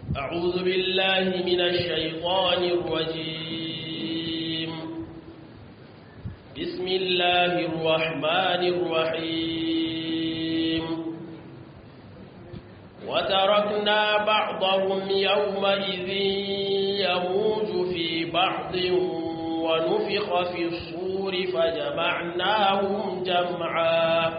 أعوذ بالله من الشيطان الرجيم. بسم الله الرحمن الرحيم. وتركنا بعضهم يومئذ يموج في بعض ونفخ في الصور فجمعناهم جمعا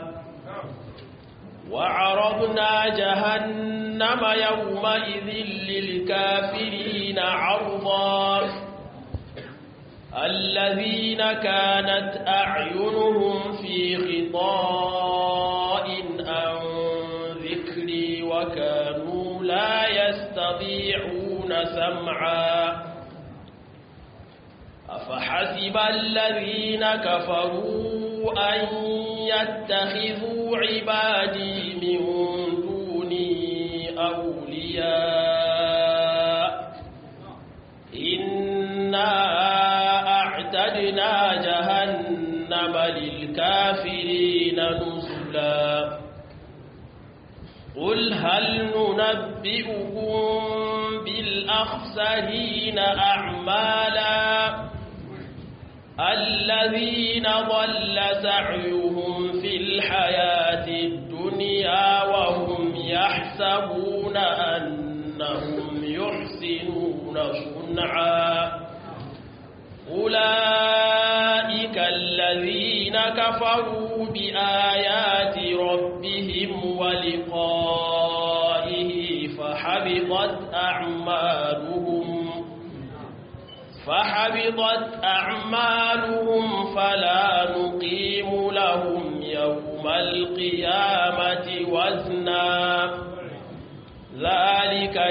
وعرضنا جهنم يومئذ للكافرين عرضا الذين كانت أعينهم في غطاء عن ذكري وكانوا لا يستطيعون سمعا أفحسب الذين كفروا أن يتخذوا عبادي من دوني أولياء إنا أعتدنا جهنم للكافرين نزلا قل هل ننبئكم بالأخسرين أعمالا الذين ضل سعيهم في الحياة الدنيا وهم يحسبون أنهم يحسنون صنعا أولئك الذين كفروا بآيات ربهم ولقائه فحبطت أعمالهم فلا نقيم لهم يوم القيامة وزنا ذلك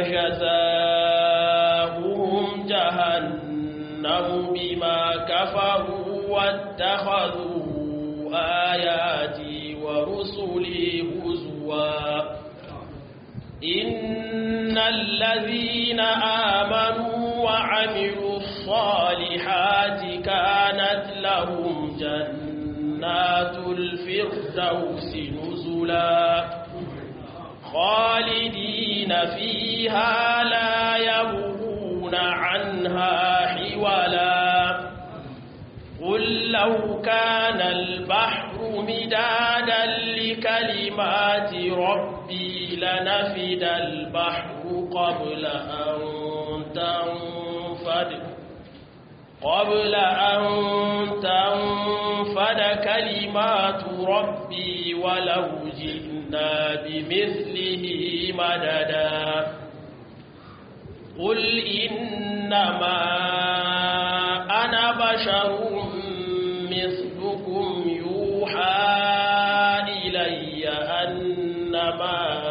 جزاؤهم جهنم بما كفروا واتخذوا آياتي ورسلي هزوا إن الذين آمنوا وعملوا الصالحات كانت لهم جنات الفردوس نزلا خالدين فيها لا يبغون عنها حولا قل لو كان البحر مدادا لكلمات ربي لنفد البحر قبل أن تنفد كلمات ربي ولو جئنا بمثله مددا قل إنما أنا بشر مثلكم يوحى إلي أنما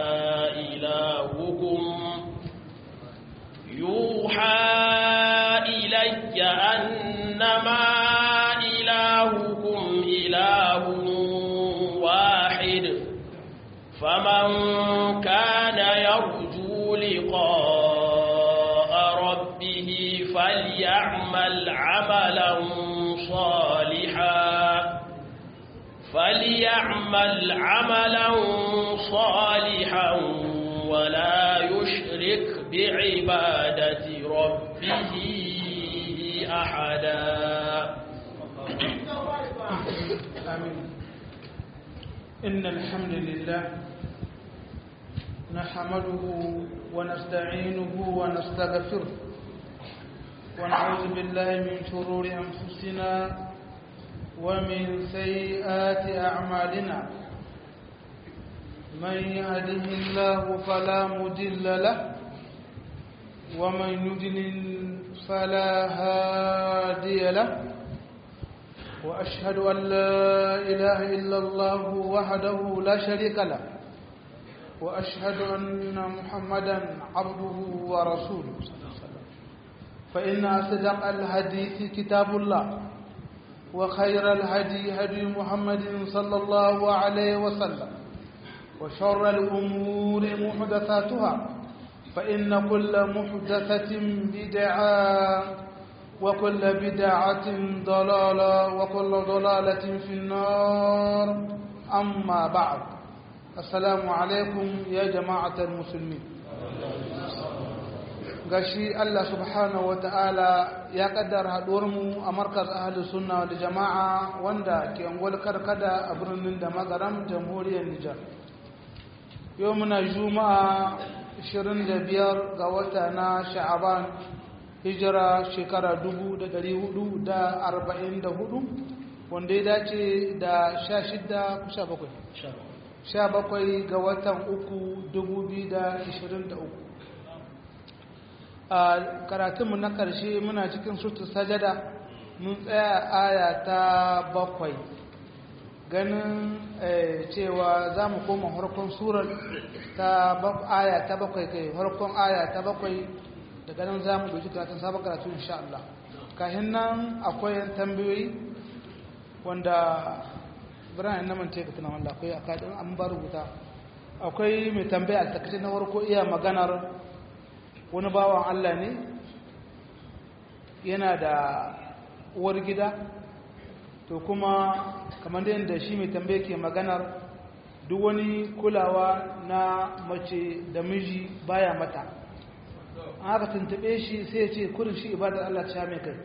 إلهكم إله واحد فمن كان يرجو لقاء ربه فليعمل عملا صالحا ولا يشرك بعبادة ربه أحدا آمين. إن الحمد لله نحمده ونستعينه ونستغفره ونعوذ بالله من شرور أنفسنا ومن سيئات أعمالنا من يهده الله فلا مضل له ومن يضلل فلا هادي له وأشهد أن لا إله إلا الله وحده لا شريك له وأشهد أن محمدا عبده ورسوله فإن أصدق الحديث كتاب الله وخير الهدي هدي محمد صلى الله عليه وسلم وشر الأمور محدثاتها فإن كل محدثة بدعة وكل بدعة ضلالة وكل ضلالة في النار أما بعد السلام عليكم يا جماعة المسلمين gashi Allah subhanahu wata'ala ya kaddara haɗuwarmu a markaz ahlus sunna wal jama'a wanda ke angol karkada a birnin da magaram jamhuriyar Nijar. Yau muna juma'a 25 ga wata na Sha'aban hijira shekara 1444 wanda ya dace da 17 ga watan 3 2023. a karatunmu na ƙarshe muna cikin sutu sajada mun tsaya aya ta 7 ganin cewa za mu koma harkon surar ta aya ta 7 kai harkon aya ta 7 daga nan za mu doji karatun sabon karatu insha Allah. Kahin nan akwai tambayoyi wanda birane na mance ka tunan wanda akwai a kadin an ba rubuta. Akwai mai tambaya a takaice na farko iya maganar wani bawan Allah ne yana da uwar gida, to kuma kamar da yadda shi mai tambaye ke maganar duk wani kulawa na mace da miji baya mata, an haka tuntube shi sai ce kurin shi ibadar Allah ta mai kai.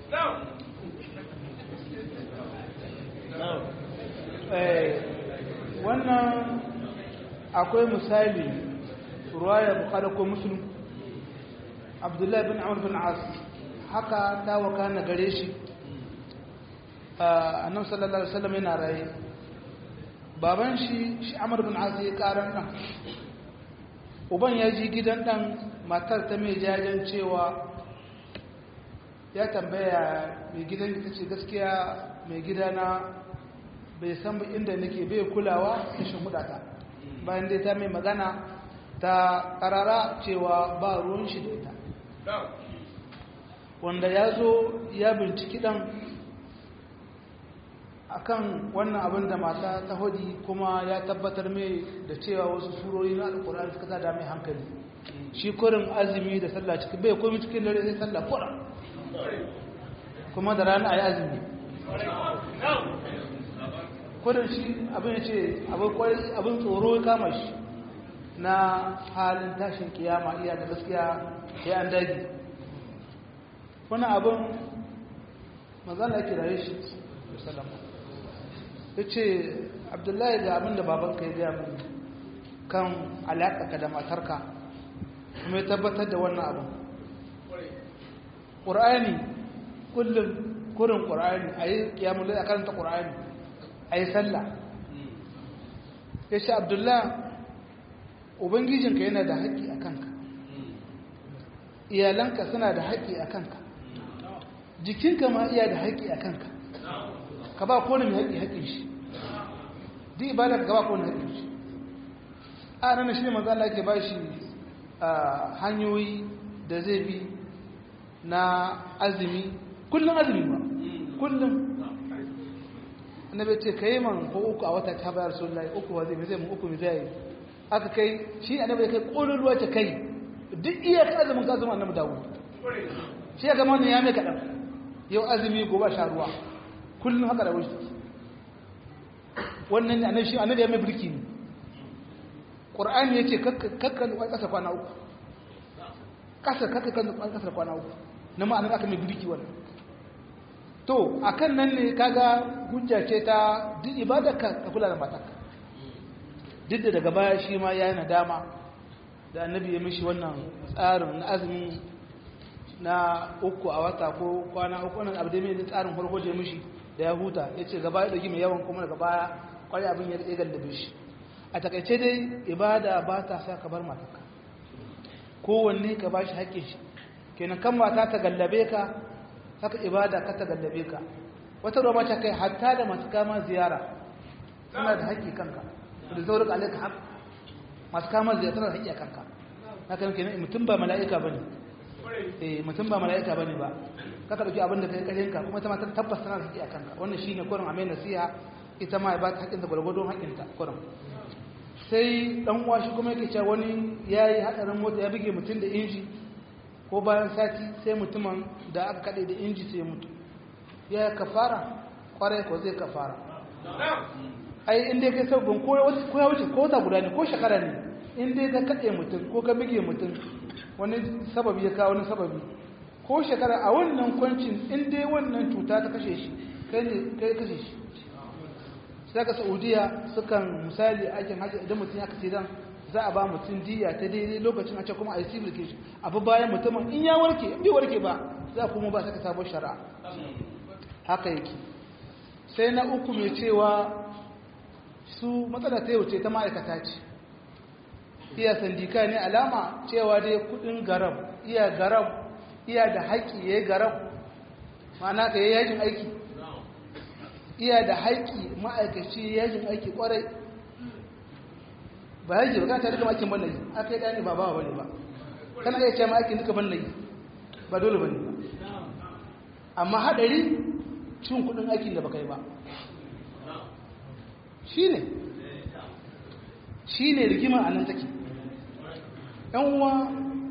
Wannan akwai misali ruwaya Bukhari ko Muslim, Abdullahi bin Amr bin As haka ta wakana gare shi. Annabi sallallahu alaihi wasallam yana raye, baban shi Amr bin As ya karan dan, uban ya ji gidan dan, matar ta mai jajen cewa ya tambaya mai gidan ta ce gaskiya mai gidana bai san inda nake bai kulawa da shi hudata, bayan dai ta mai magana ta karara cewa ba ruwan shi da ita, wanda ya zo ya binciki dan akan wannan abin da mata ta hudi, kuma ya tabbatar mai da cewa wasu surori na alkur'ani suka tada mai hankali. Shi kurin azumi da sallah cikin bai komai cikin dare sai sallah kurin, kuma da rana ayi azumi kurin. Shi abin ya ce abin tsoro ya kama shi na halin tashin kiyama iya da gaskiya ya an dagi wani abin mazala ya kiraye shi salama ya ce Abdullahi ga abin da babanka ya gaya mun kan alaƙaƙa da matarka, kuma ya tabbatar da wannan abin. ƙur'ani kullum kurin ƙur'ani a yi ƙiyamun a karanta ƙur'ani a yi sallah. Ya ce Abdullahi ubangijinka yana da haƙƙi a kanka, iyalanka suna da haƙƙi a kanka, jikinka ma iya da haƙƙi a kanka, ka ba kone mai haƙƙin shi, duk ibadar ka ba kone haƙƙin shi. A ranar shi ne manzo Allah ke ba shi hanyoyi da zai bi na azumi, kullum azumi ba, kullum. Annabi ce kai man ko uku a wata ta bayar Rasulullahi, uku wa zai mu uku mi zai aka kai shi annabi kai kolon ruwa ta kai duk iya ka azumin ka zama annabi Dawud. Shi ya gama ne ya mai kadan, yau azumi gobe sha ruwa, kullum haka da wuce. Wannan annabi shi annabi ya mai birki ne. Qur'ani yace kakkan kasa kwana uku, kasa kwana uku, na ma'anar aka mai birki wannan. To akan nan ne kaga hujja ce ta duk ibadarka ka kula da matarka. Duk da daga baya shi ma yayi nadama da annabi ya mishi wannan tsarin na azumi na uku a wata ko kwana uku, wannan abu da mai tsarin farko da ya mishi da ya huta, yace gaba ya dauki mai yawan, kuma daga baya kwari abin ya gallabe shi. A takaice dai ibada ba ta sa ka bar matarka, kowanne ka bashi haƙƙin shi. Kenan kan mata ta gallabe ka, haka ibada ka ta gallabe ka. Wata ruwa mace kai hatta da masu kama ziyara suna da haƙƙi kanka, da zaurin alaika haƙ masu kama ziyara suna da haƙƙi a kanka. Haka kenan mutum ba mala'ika bane, mutum ba mala'ika bane ba, kaka dauki abin da kai kashinka, kuma ita ma ta tabbas tana da haƙƙi a kanka. Wannan shine kurin amai nasiha, ita ma ba ta haƙƙin ta gwargwadon haƙƙin ta kurin. Sai dan uwa shi kuma yake cewa wani yayi hadarin mota ya buge mutum da inji, ko bayan sati sai mutumin da aka kade da inji sai ya mutu, ya kafara kwarai ko zai kafara. Ai inda kai sabbin ko ya wuce ko ta guda ne ko shekara ne, inda ka kade mutum ko ka buge mutum wani sababi ya kawo wani sababi ko shekara a wannan kwancin in dai wannan cuta ta kashe shi kai kashe shi sai ka Saudiya sukan misali aikin haji idan mutum ya kace dan za a ba mutum diya ta daidai lokacin a ce kuma a yi civil case abu bayan mutumin in ya warke in bai warke ba za kuma ba saka sabon shari'a haka yake sai na uku mai cewa su matsala ta yau ce ta ma'aikata ce iya sandika ne alama cewa dai kudin garab iya da haƙƙi ya yi garab ma'ana ka yi yajin aiki iya da haƙƙi ma'aikaci yajin aiki ƙwarai ba yaji ba kana ta duka aikin ban nayi aka yi ɗani ba ba ne ba kana iya ce ma aikin duka ban nayi ba dole ba ne ba amma haɗari cin kudin aikin da baka yi ba shi ne rigima a nan take ‘yan uwa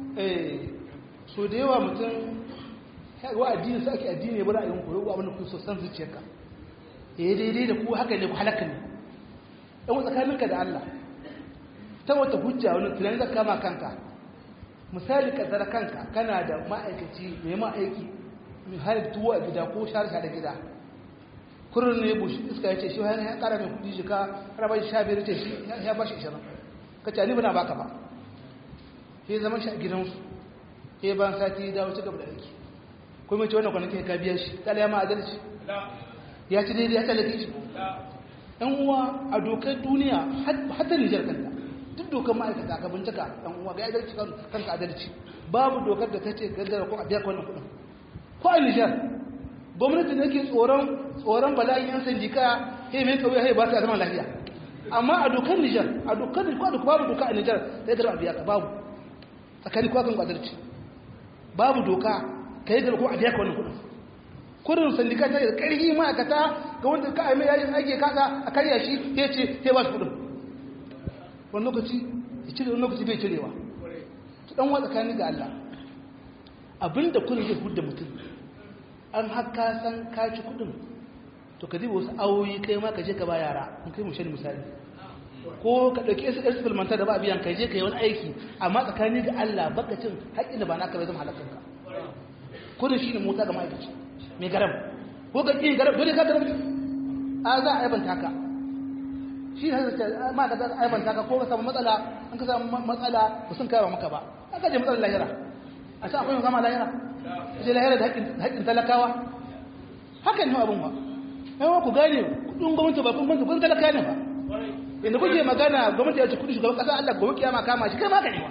so da yawa mutum wa addini su ake addini ya bari a yin koyo abin da ku so san zuciyarka ya yi daidai da ku haka ne ku halaka ne ‘yan tsakaninka da Allah ta wata hujja wani tunanin zaka kama kanka misali kaddara kanka kana da ma'aikaci mai ma'aiki mai har tuwo a gida ko share da gida kurin ne bushi iska ya ce shi wani ya kara mai kudi shi ka raba shi 15 ce shi ya ba shi 20 ka ce ni bana baka ba sai zama shi a gidansu sai ban sati dawo ci gaba da aiki kuma ce wannan kwanakin ka biya shi kala ya ma adalci ya ci daidai ya talaka shi yan uwa a dokar duniya hatta Nijar kanta duk dokar ma'aikata ka bincika yan uwa ga adalci kanka adalci babu dokar da ta ce gaggara ko a biya wannan kudin ko a Nijar gwamnati ne ke tsoron bala'in yan sandika sai mai kauye sai ba ta zama lafiya amma a dokar Nijar a dokar ko da babu doka a Nijar sai garba biya ka babu tsakani ko kan adalci babu doka kai garba ko a biya ka wannan kudin kudin sandika ta da karhi ma'aikata ga wanda ka ai mai yayin ake kasa a karya shi sai ce sai ba shi kudin wani lokaci ya cire wani lokaci bai cirewa dan wa tsakani ga Allah abinda kudin zai hudda mutum an haka san kaci kudin to ka diba wasu awoyi kai ma ka je ka ba yara in kai mushe misali ko ka dauki experimental da ba biyan kai je ka yi wani aiki amma tsakani ga Allah baka cin haƙƙin da ba naka bai zama halakan ka kudin shine motsa ga ma'aikaci mai garam ko ka ƙi garam dole ka garam a za a aibanta ka shi ne ma ka aibanta ka ko ka samu matsala an ka samu matsala ba sun kai ba maka ba aka je matsalar lahira a sa akwai zama lahira je lahira da haƙƙin talakawa hakan ne abin ba yawan ku gane kudin gwamnati ba kun talaka ne ba inda kuke magana gwamnati ya ce kudi shugaban ƙasa Allah gobe kiyama kama shi kai ma haka ne ba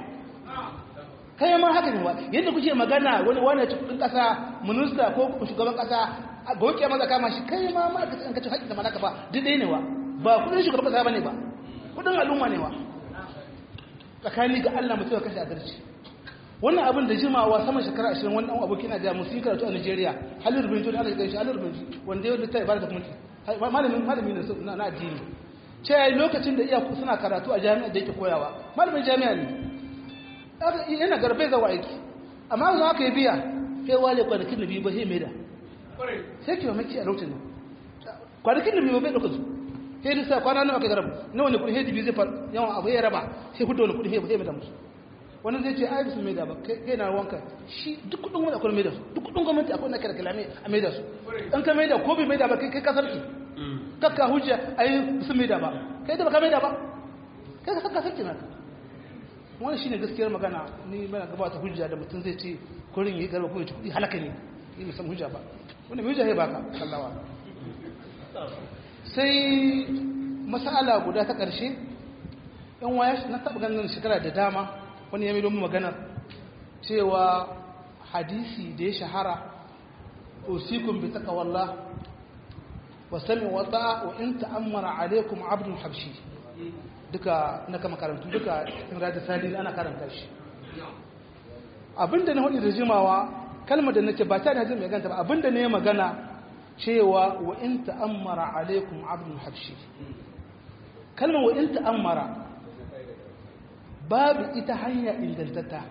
kai ma haka ne ba yadda kuke magana wani ya ci kudin ƙasa minista ko shugaban ƙasa gobe kiyama za kama shi kai ma ka ci haƙƙin da malaka ba duk ɗaya ne ba kudin shugaban ƙasa ba ne ba kudin al'umma ne ba tsakani ga Allah mutum ya kashe adalci wannan abin da jimawa sama shekara 20 wannan aboki na da musu karatu a Nigeria Halil bin Jodi Allah ya gaishe Halil bin wanda ya littafi barka kuma malami ne na addini ce lokacin da iyaku suna karatu a jami'a da yake koyawa malamin jami'a ne yana garbe zawa aiki amma za ka yi biya sai wale kwanakin da biyu ba sai maida sai ki mamaki a lokacin kwanakin da biyu bai dauka su sai da sa kwana nawa ka garba nawa ne kudi sai biyu zai far yawan abu ya raba sai hudu wani kudi sai mai da musu wani zai ce ai bisu mai da ba kai na wanka shi duk kudin wani akwai mai da su duk kudin gwamnati akwai na kira kalame a mai da su dan ka mai da ko bai mai da ba kai kasarki kakka hujja ai bisu mai da ba kai da ba ka mai da ba kai ka saka sarki naka wannan shine gaskiyar magana ni mana gabata hujja da mutum zai ce kurin yi garba ko ya ci kudi halaka ne ni musan hujja ba wannan hujja ya baka sallawa sai masala guda ta karshe yan waya na taba ganin shekara da dama wani ya mai domin magana cewa hadisi da ya shahara usikum bi taqwallah wa sami wa ta'a wa in ta'ammara alaikum abdul habshi duka na kama karantu duka in rada salil ana karanta shi abinda na hudu da jimawa kalmar da nace ba ta da jin mai ganta ba abinda ne magana cewa wa in ta'ammara alaikum abdul habshi kalmar wa in ta'ammara babu ita hanya ingantatta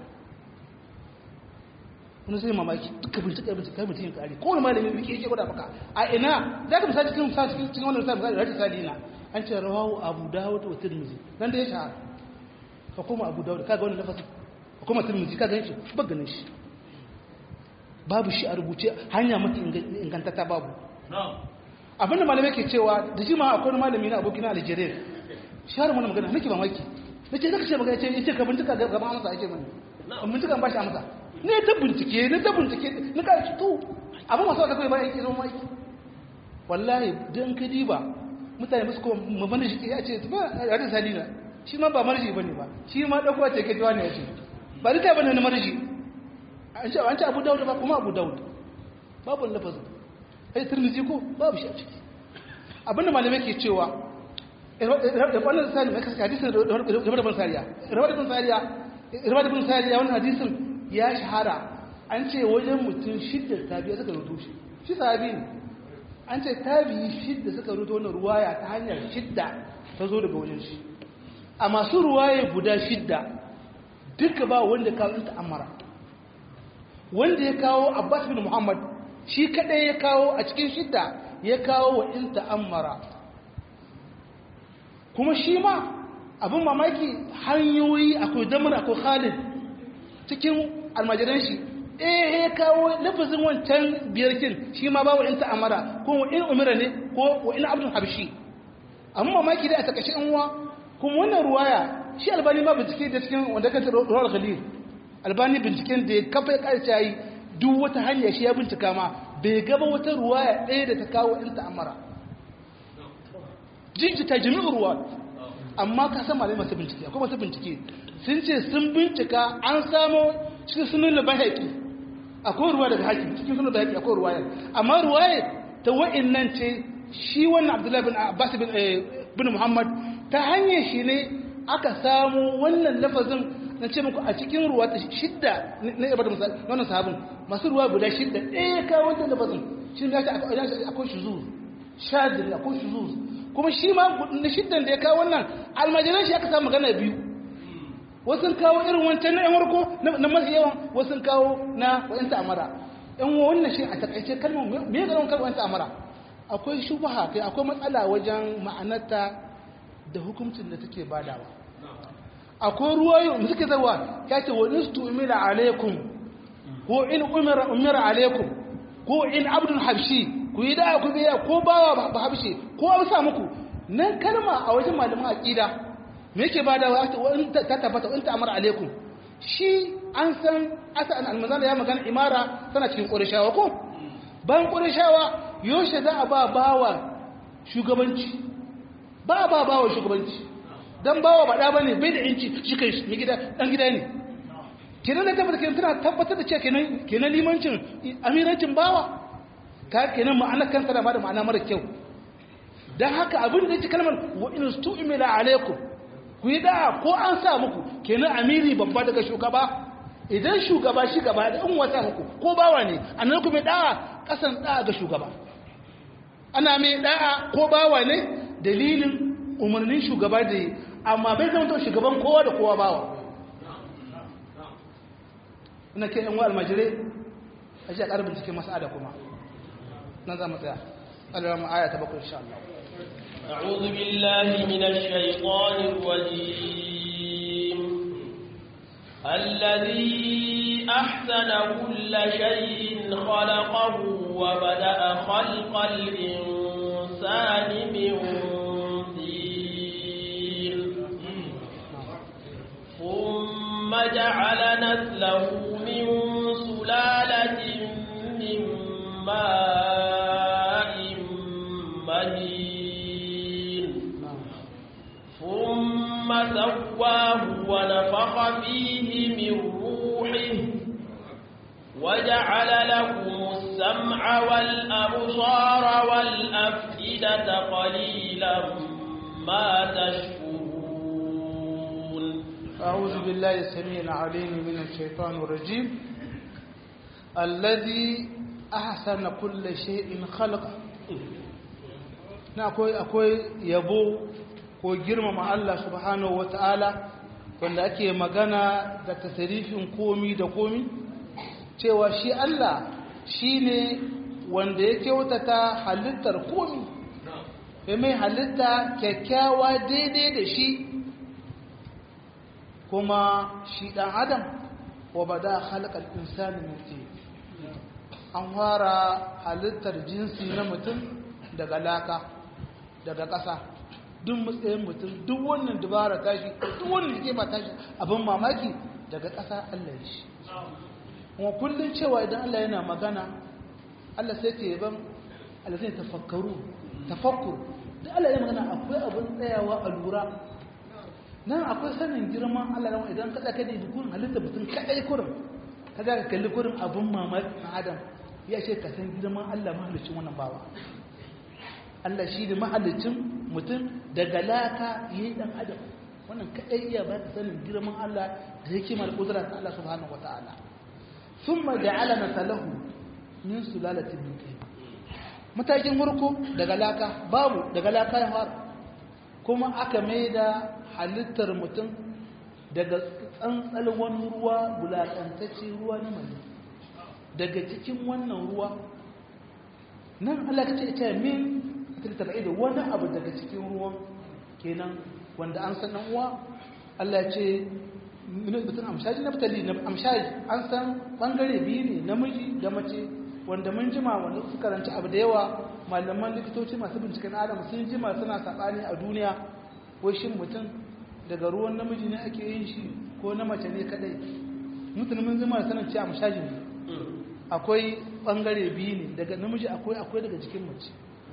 wani zai mamaki duka bincika mutum yin kari kowane malami wiki yake gwada maka a ina za ka misali cikin wannan misali rashin salina an ce rawahu abu dawud wa tirmidhi nan da ya shahara ka koma abu dawud kaga wannan lafasin kuma turmuzi ka gan shi ba ganin shi babu shi a rubuce hanya mafi ingantata babu abinda malamai ke cewa da shi ma akwai malami na abokina Algeria shahar mana magana nake mamaki nace zaka ce magana yace ka bincika ga gaban amsa yake mani bincika ba shi amsa ne ta bincike ni ka ci to abin masu da kai ba yake zo mai wallahi dan ka diba mutane musu ko mu bane shi ya ce ba ya salina shi ma ba marji bane ba shi ma dauko ce ke jiwa ne yace ba rika bane na marji an ce Abu Dawud ba kuma Abu Dawud babu lafazin ai Tirmidhi ko babu shi a ciki abinda malamai ke cewa da wannan sani mai kasance hadisin da bin sariya rabar bin sariya wannan hadisin ya shahara an ce wajen mutum shidda tabi'a suka rubuto shi sahabi ne an ce tabi'i shidda suka rubuto wannan ruwaya ta hanyar shidda ta zo daga wajen shi a masu ruwaye guda shidda duka ba wanda kawo ta amara wanda ya kawo Abbas bin Muhammad shi kadai ya kawo a cikin shidda ya kawo wa in ta'ammara kuma shi ma abin mamaki hanyoyi akwai damar akwai Khalid cikin almajiran shi ya kawo lafazin wancan biyarkin shi ma ba wa in ta'ammara ko wa in umira ne ko wa in abdul habshi amma mamaki da a takashin uwa kuma wannan ruwaya shi Albani ma bincike da cikin wanda kan rawar Khalil Albani binciken da ya kafa ya yi duk wata hanya shi ya bincika ma bai gaba wata ruwaya ɗaya da ta kawo in ta'ammara jinjita jami'in ruwa amma ka san malai masu bincike akwai masu bincike sun ce sun bincika an samo cikin sunan da bahaki akwai ruwa daga haki cikin sunan da bahaki akwai ruwaya amma ruwaya ta wa'innan ce shi wannan Abdullahi bin Abbas bin Muhammad ta hanyar shi ne aka samu wannan lafazin na ce muku a cikin ruwa ta shidda na ibar da wannan sahabin masu ruwa guda shidda ɗaya kawo wancan lafazin shi ne akwai shuzuz shadiri akwai shuzuz kuma shi ma na shiddan da ya kawo wannan almajiran shi aka samu magana biyu wasu kawo irin wancan na yan warko na masu yawan wasu kawo na wa'yan ta'amara yan wannan shi a takaice kalmar me ya zama kalmar wa'yan ta'amara akwai shubaha kai akwai matsala wajen ma'anarta da hukuncin da take badawa akwai ruwayo da suke zarwa ya ce wa nistu umira alaikum ko in umira alaikum ko in abdul habshi ku yi da ku biya ko bawa ba habshi ko an sa muku nan kalma a wajen malamin aqida me yake badawa ta tabbata in ta amara alaikum shi an san asan almanzala ya magana imara tana cikin qurayshawa ko ban qurayshawa yoshe za a ba bawa shugabanci bawa shugabanci dan bawa ba da bane bai da inci shi kai shi gida dan gida ne kenan da tabbata kenan tana tabbatar da cewa kenan limancin amirancin bawa ka kenan ma'anar kansa da ba da ma'ana mara kyau dan haka abin da yake kalmar wa in stu'mila alaikum ku yi da ko an sa muku kenan amiri babba daga shugaba idan shugaba shi gaba da in wata muku ko bawa ne annan ku mai da'a kasan da'a ga shugaba ana mai da'a ko bawa ne dalilin umarnin shugaba da yi amma bai zama to shugaban kowa da kowa bawa ina ke yan wa almajirai a ji a ƙarfin cikin masa'ada kuma nan za mu tsaya alama aya ta bakwai insha Allah أعوذ بالله من الشيطان الرجيم الذي أحسن كل شيء خلقه وبدأ خلق الإنسان من طين ثم جعل نسله من سلالة من ماء مهين ثم سواه ونفخ فيه من روحه وجعل لكم السمع والأبصار والأفئدة قليلا ما تشكرون أعوذ بالله السميع العليم من الشيطان الرجيم الذي أحسن كل شيء خلقه na akwai yabo ko girmama Allah subhanahu wata'ala wanda ake magana da tasarifin komi da komi cewa shi Allah shine wanda ya kyautata halittar komi ya mai halitta kyakkyawa daidai da shi kuma shi dan adam wa bada khalaqal insani min tin an fara halittar jinsi na mutum daga laka daga ƙasa duk matsayin mutum duk wannan dubara tashi duk wannan hikima tashi abin mamaki daga ƙasa Allah ya shi kuma kullun cewa idan Allah yana magana Allah sai ke yaban Allah zai tafakkur da Allah ya magana akwai abin tsayawa a lura nan akwai sanin girman Allah ran idan kada ka dubi kun halitta mutum kadai kurin kaga ka kalli kurin abin mamaki na Adam ya ce ka san girman Allah mahalicin wannan bawa Allah shi ne mahalicin mutum daga laka yayin dan Adam wannan kadai iya ba ka sanin girman Allah da hikimar kudrar Allah subhanahu wataala thumma ja'ala nasalahu min sulalatin min tin matakin murku daga laka babu daga laka ya fara kuma aka maida halittar mutum daga tsantsal wani ruwa bulakantacce ruwa na mali daga cikin wannan ruwa nan Allah ka ce min tabi'i da wani abu daga cikin ruwan kenan wanda an san nan uwa Allah ya ce mutum amshaji na fitali na amshaji an san bangare biyu ne namiji da mace wanda mun jima wanda suka karanci abu da yawa malaman likitoci masu binciken adam sun jima suna sabani a duniya ko shin mutum daga ruwan namiji ne ake yin shi ko na mace ne kadai mutum mun jima sanin cewa amshaji ne akwai bangare biyu ne daga namiji akwai daga cikin mace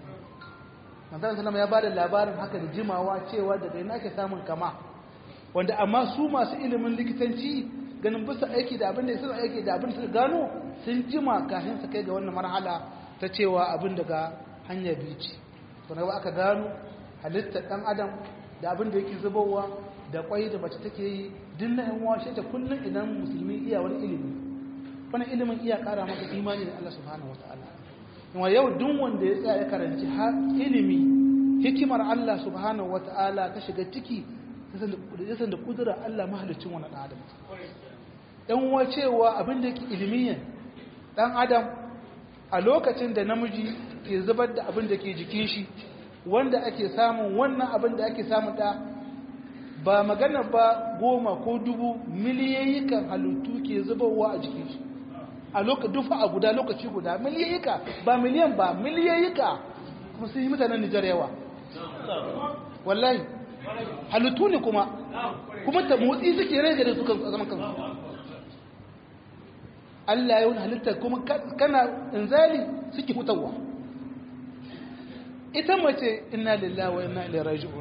manzon sallama ya bada labarin haka da jimawa cewa daga ina ake samun kama wanda amma su masu ilimin likitanci ganin bisa aiki da abin da suka aiki da abin da suka gano sun jima kafin su kai ga wannan marhala ta cewa abin daga hanya biyu ce to na aka gano halittar dan adam da abin da yake zubowa da kwai da mace take yi dinna yan washe ta kullun idan musulmi iya wani ilimi wannan ilimin iya kara maka imani da Allah subhanahu wataala kuma yau duk wanda ya tsaya ya karanci har ilimi hikimar Allah subhanahu wataala ta shiga ciki ya san da kudura Allah mahalicin wannan dan adam dan uwa cewa abin da yake ilimiyan dan adam a lokacin da namiji ke zubar da abin da ke jikin shi wanda ake samun wannan abin da ake samun da ba magana ba 10 ko 1000 miliyayikan halittu ke zubarwa a jikin shi a lokacin dufa a guda lokaci guda miliyayika ba miliyan ba miliyayika kuma sun yi mutanen Nijar yawa wallahi halittu ne kuma ta motsi suke rage da su kan zaman kansu Allah ya wani halitta kuma kana inzali suke hutawa ita mace inna lillahi wa inna ilaihi raji'un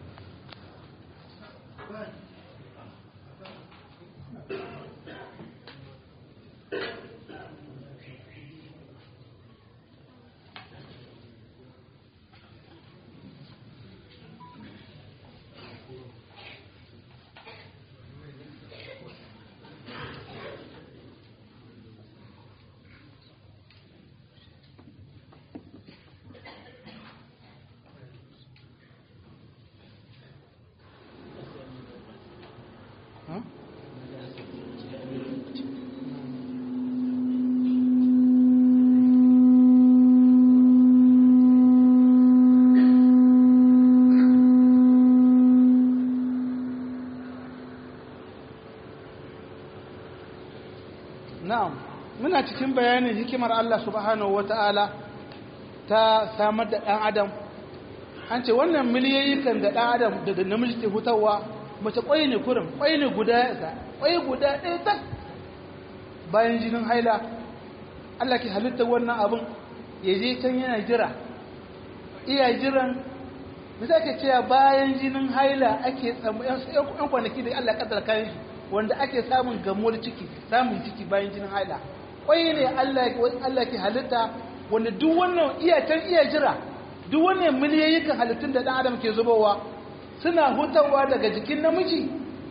na'am muna cikin bayanin hikimar Allah subhanahu wata'ala ta samar da ɗan adam an ce wannan miliyoyikan da ɗan adam daga namiji ke hutawa mace ƙwai ne kurin ƙwai ne guda ya ƙwai guda ɗaya tak bayan jinin haila Allah ke halitta wannan abin ya je can yana jira iya jiran bisa ke cewa bayan jinin haila ake tsamu yan kwanaki da Allah kaddara kayan shi wanda ake samun gamuwar ciki samun ciki bayan jinin haila kwai ne Allah ke halitta wanda duk wannan iya jira duk wannan miliyoyin halittun da dan adam ke zubowa suna hutawa daga jikin namiji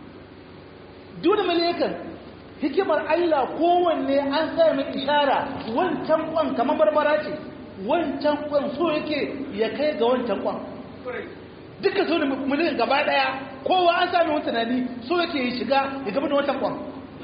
duk da miliyoyin hikimar Allah kowanne an sa mai ishara wancan kwan kamar barbara ce wancan kwan so yake ya kai ga wancan kwan duka so ne miliyan gaba daya kowa an sami wani tunani so yake yi shiga ya gaba da watan kwan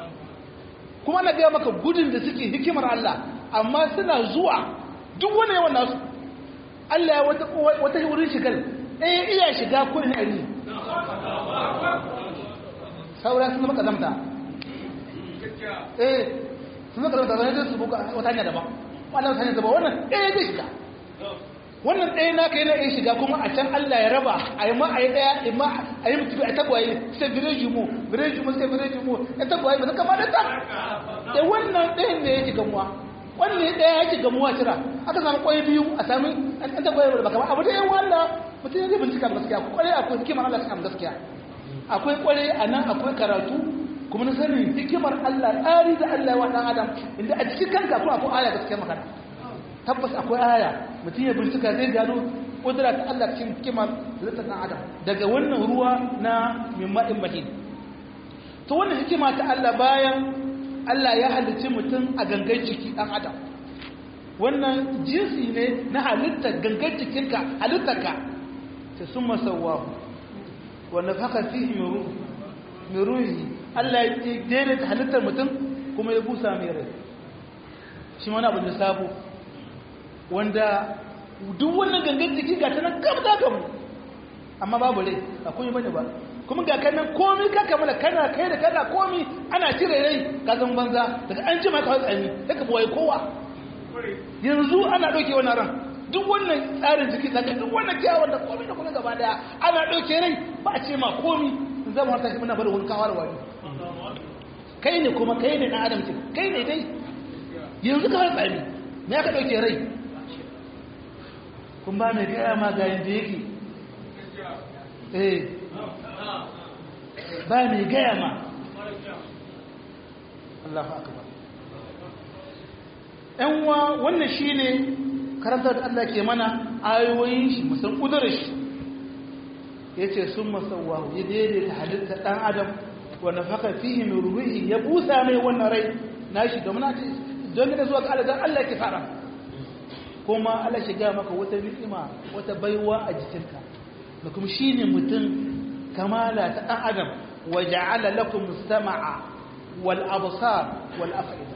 kuma na gaya maka gudun da suke hikimar Allah amma suna zuwa duk wani yawan nasu Allah ya wata wurin shigar ɗaya iya shiga kurin ɗari saura sun zama ƙazamta sun zaka da zai su buka wata hanya daban wannan hanya daban wannan ɗaya zai shiga wannan ɗaya na kai na iya shiga kuma a can Allah ya raba a yi ma a yi ɗaya a yi mutu a tagwaye sai bireji mu sai bireji mu ya tagwaye ba zaka ma da ta da wannan ɗayan ne ya shiga muwa wannan ɗaya ya shiga muwa cira aka samu ƙwai biyu a sami an tagwaye ba kama abu da yan wanda mutum ya zai bincika gaskiya ƙwarai akwai hikimar Allah cikin gaskiya akwai ƙwarai a nan akwai karatu kuma na sanin hikimar Allah tsari da Allah ya wa ɗan adam inda a cikin kanka kuma akwai aya gaskiya magana tabbas akwai aya mutum ya bincika zai gano kudura ta Allah cikin hikimar zata ɗan adam daga wannan ruwa na mimma'in mahin to wannan hikima ta Allah bayan Allah ya halicci mutum a gangan jiki ɗan adam wannan jinsi ne na halittar gangan jikinka halittarka ta sun masawa wanda haka fihi mai ruhi Allah ya daidaita halittar mutum kuma ya busa mai rai shi wani abu da sabo wanda duk wannan gangan jiki ga ta nan kam za ka mu amma babu rai akwai bane ba kuma ga kanan komi ka kamala kana kai da kana komi ana cire rai ka zan banza daga an ji maka tsami daga boye kowa yanzu ana dauke wannan ran duk wannan tsarin jiki daga duk wannan kyawun da komi da kuma gaba daya ana dauke rai ba a ce ma komi in zama harta shi muna bada wani kawar wani kai ne kuma kai ne na adam ce kai ne dai yanzu ka har tsami me aka dauke rai kun ba mai gaya ma ga yanda yake ba mai gaya ma Allahu akbar ɗanwa wannan shi ne karantar da Allah ke mana ayoyin shi musan ƙudurar shi ya ce sun masawahu ya daidaita halitta ɗan adam wanda faka fiye mai ruhi ya busa mai wannan rai na shi domin don gina zuwa ga Allah Allah ke fara kuma Allah shiga maka wata ni'ima wata baiwa a jikinka da kuma shi ne mutum kamala ta ɗan adam wa ja'ala lakum sama'a wal absar wal af'ida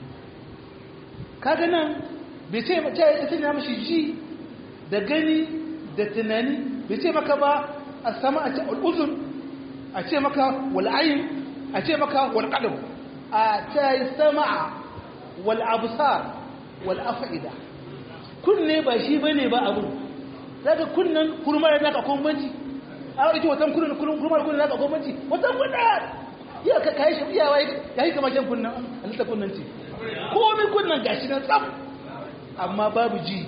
kaga nan bai ce mace ya tana mashi ji da gani da tunani bai ce maka ba a sama a ce al'uzun a ce maka wal ayin a ce maka wal qalb a ce sama'a wal absar wal af'ida kunne ba shi bane ba abu daga kunnan kurma da ka kombanci a wani watan kunnan kurma da ka kombanci watan kunna ya ka kai shi iyawa ya yi kamar shan kunnan halitta kunnan ce komai kunnan gashi nan tsaf amma babu ji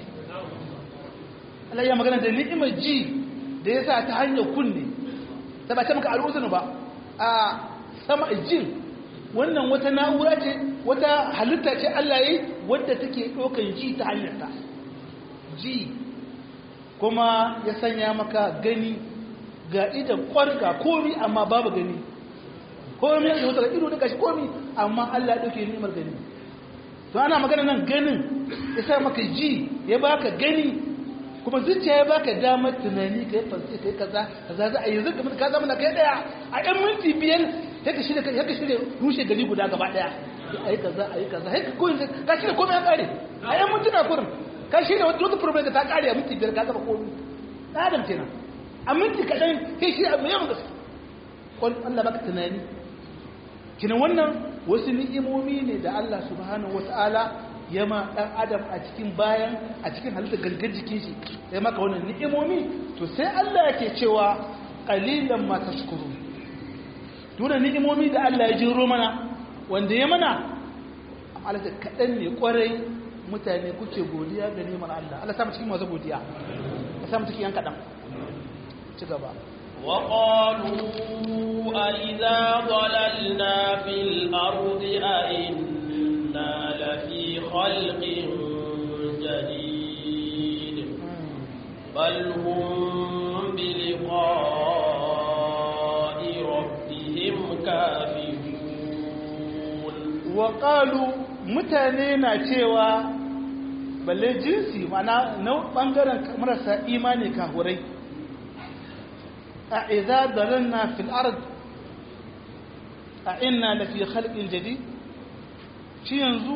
Allah ya magana da ni'imar ji da ya sa ta hanyar kunne ta ba ta maka al'uzunu ba a sama jin wannan wata na'ura ce wata halitta ce Allah ya yi wadda take ɗaukan ji ta hanyar ta ji kuma ya sanya maka gani ga idan kwarga komi amma babu gani komi ya wata ido da gashi komi amma Allah ɗauke ni'imar gani to ana magana nan ganin ya sa maka ji ya baka gani kuma zuciya ya baka damar tunani ka yi fansi ka yi kaza kaza za a yi zirga ka zama na kai daya a ɗan minti biyar ya ka shirya rushe gari guda gaba daya a yi kaza a yi kaza ka shirya komai ya kare a ɗan mintuna kurin ka shirya wata problem da ta kare a minti biyar ka gaba komi na adam kenan a minti kaɗan kai shirya abu yawan gaske Allah baka tunani kinan wannan wasu ni'imomi ne da Allah subhanahu wata'ala ya ma dan adam a cikin bayan a cikin halittar gangan jikin shi sai maka wannan ni'imomi to sai Allah yake cewa qalilan ma tashkurun dole ni'imomi da Allah ya jiro mana wanda ya mana amma da kadan ne kwarai mutane kuke godiya ga ni'imar Allah Allah sa mu cikin masu godiya ka sa mu cikin yan kadan ci gaba وقالوا أئذا ضللنا في الأرض أئنا لفي خلق جديد بل هم بلقاء ربهم كافرون وقالوا متانينا cewa balle jinsi mana na bangaren marasa imani kahurai أإذا ضللنا في الأرض أإنا لفي خلق جديد shi yanzu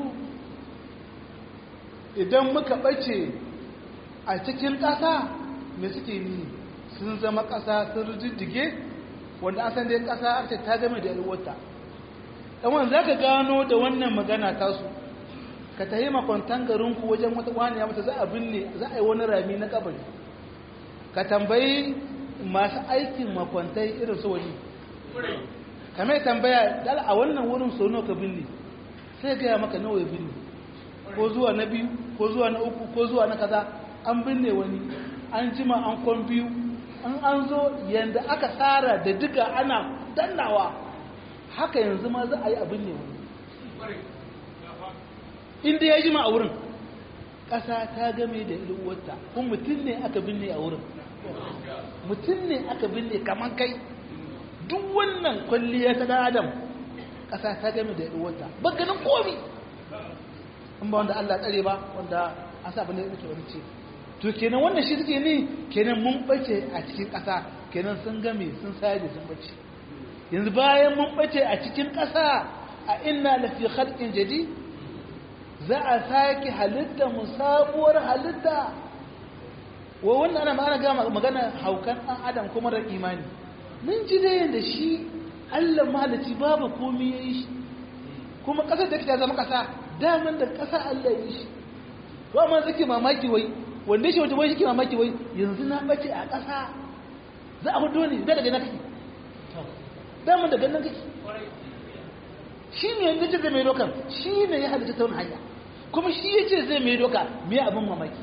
idan muka ɓace a cikin ƙasa me suke ni sun zama ƙasa sun rijiddige wanda an san dai ƙasa ake ta game da yalwata ɗan za ka gano da wannan magana tasu ka tahi makwantan garinku wajen wata wani ya mata za a binne za a yi wani rami na kabari ka tambayi masu aikin makwantai irin su wani kame tambaya dal a wannan wurin so nawa ka binne sai gaya maka nawa ya binne ko zuwa na biyu ko zuwa na uku ko zuwa na kaza an binne wani an jima an kwan biyu an zo yanda aka tsara da duka ana dannawa haka yanzu ma za a yi abin ne wani inda ya jima a wurin ƙasa ta game da ilwata kun mutum ne aka binne a wurin mutum ne aka binne kamar kai duk wannan kwalliya ta dan adam ƙasa ta game da ilwata ba ganin komi in ba wanda Allah tsare ba wanda an sa abin da yake wani ce to kenan wannan shi suke ne kenan mun bace a cikin ƙasa kenan sun game sun sayar da sun bace yanzu bayan mun bace a cikin ƙasa a inna lafi khalqin jadid za a sake halitta mu sabuwar halitta wa wannan ana ma'ana ga magana haukan ɗan adam kuma da imani mun ji da yanda shi Allah mahalici babu komai yayi shi kuma ƙasar da ta zama ƙasa daman da ƙasa Allah ya yi shi to amma zake mamaki wai wanda shi wai shi mamaki wai yanzu na bace a ƙasa za a hudo ne daga nan kake daman daga nan kake shi ne yanzu ce zai mai dokan shi ne ya halitta ta wani hanya kuma shi ya ce zai mai doka mai abin mamaki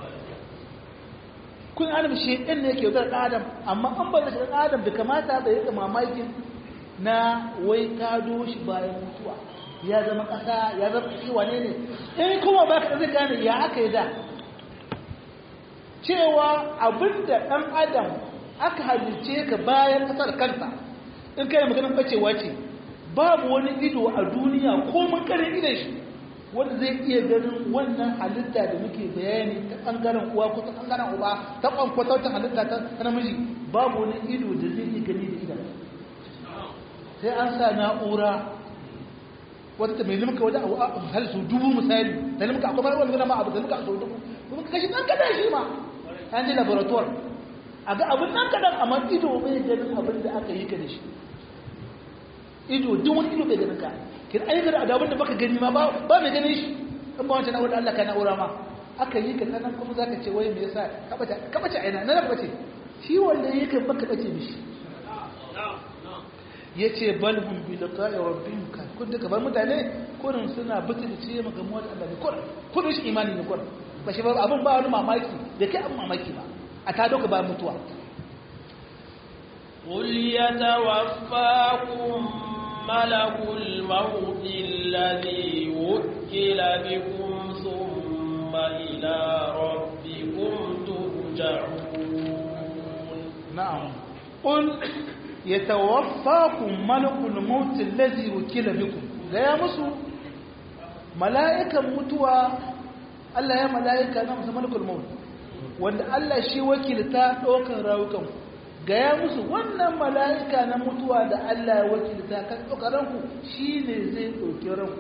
kun adam shi ɗin ne ke yaudar adam amma an bada shi ɗan adam da kamata da yadda mamakin na wai kado shi bayan mutuwa ya zama ƙasa ya zama ƙasa wane ne in kuma ba ka zai gane ya aka yi da cewa abinda ɗan adam aka halice ka bayan ƙasar kanta in kai maganin ɓacewa ce babu wani ido a duniya ko mun karin idon shi wanda zai iya ganin wannan halitta da muke bayani ta ɓangaren uwa ko ta ɓangaren uba ta kwankwatautar halitta ta namiji babu wani ido da zai iya gani da idan sai an sa na'ura wata ta mai limka wadda a hali su dubu misali ta limka akwai mara wani ma abu da limka sau dubu kuma kashi ɗan kaɗan shi ma an ji laboratoire a ga abin ɗan kaɗan amma ido bai ganin abin da aka yi ka da shi ido duk wani ido bai ganin ka kin ayyuka da abin da baka gani ma ba mai ganin shi in ba wancan na'urar Allah ka na'ura ma aka yi ka sanan kuma zaka ce wai me yasa ka bace aina na bace shi wanda yake baka bace mishi yace bal hum bi liqa'i rabbihim kan kun duka bar mutane kurin suna butu da ciye magamuwa da Allah ne kurin shi imani ne kurin ba shi ba abin ba wani mamaki da kai an mamaki ba a ta doka ba mutuwa قل يتوفاكم ملك الموت الذي وكل بكم ثم إلى ربكم ترجعون نعم قل يتوفاكم ملك الموت الذي وكل بكم يا مسو ملائكة متوى الله يا ملائكة نعم ملك الموت وأن الله شي وكلتا دوكا راوكم gaya musu wannan mala'ika na mutuwa da Allah ya wakilta kan ɗaukaranku shi ne zai ɗauki ranku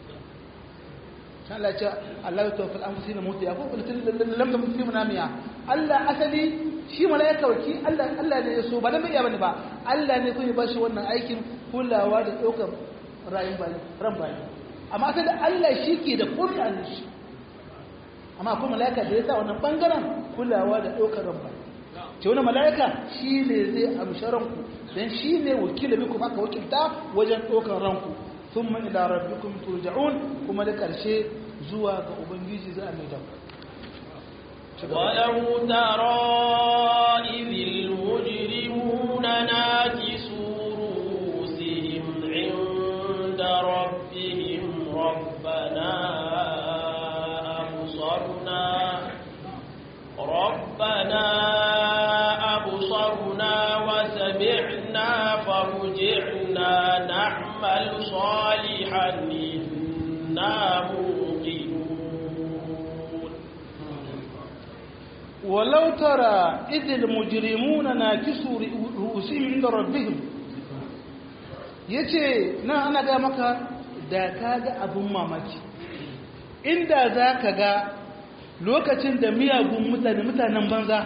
Allah ce Allah ya tawafi al'amfusi na mutu ya ko lamta mutu munamiya Allah asali shi mala'ika waki Allah ne ya so ba na mai iya bane ba Allah ne kuma ba shi wannan aikin kulawa da ɗaukar ran bayi amma asali Allah shi ke da kuri a shi amma kuma mala'ika da ya sa wannan ɓangaren kulawa da ɗaukar ran bayi ce wani mala'ika shi ne zai amshi ranku don shi ne wakila bikum aka wakilta wajen ɗaukar ranku sun mani da rabbikun turja'un kuma da ƙarshe zuwa ga ubangiji za a mai damu ولو ترى إذ المجرمون ناكسوا رؤوسهم عند ربهم ربنا أبصرنا وسمعنا فرجعنا نعمل صالحا إنا موقنون ولو ترى إذ المجرمون ناكسوا رؤوسهم عند ربهم yace nan ana ga maka da kaga abun mamaki inda zaka ga lokacin da miyagun mutanen banza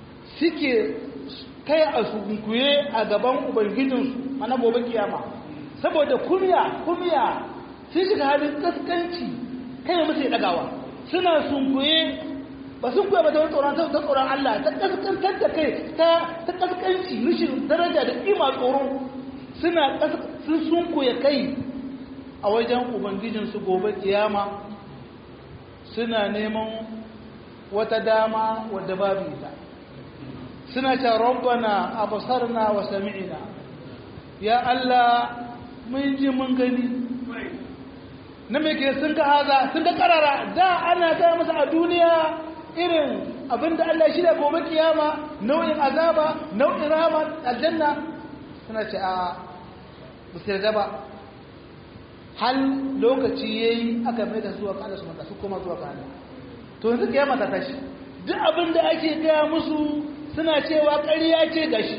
suke kai a sunkuye a gaban ubangijinsu mana gobe kiyama saboda kumya sun shiga halin kaskanci kai musu ya dagawa suna sunkuye ba sun kuwa ba ta tsoron Allah ta kaskantar da kai ta kaskanci rishin daraja da kima tsoro sun sunkuye kai a wajen ubangijinsu gobe kiyama suna neman wata dama wadda babu ita suna ce rabbana abasarna wa sami'na ya Allah mun ji mun gani na me ke sun ga haza sun ga karara da ana ga masa a duniya irin abinda Allah shi da gobe kiyama nau'in azaba nau'in rahama aljanna suna ce a busir ba hal lokaci yayi aka mai da zuwa kada su mata su koma zuwa kada to yanzu kiyama ta tashi duk abinda ake gaya musu suna cewa ƙarya ce gashi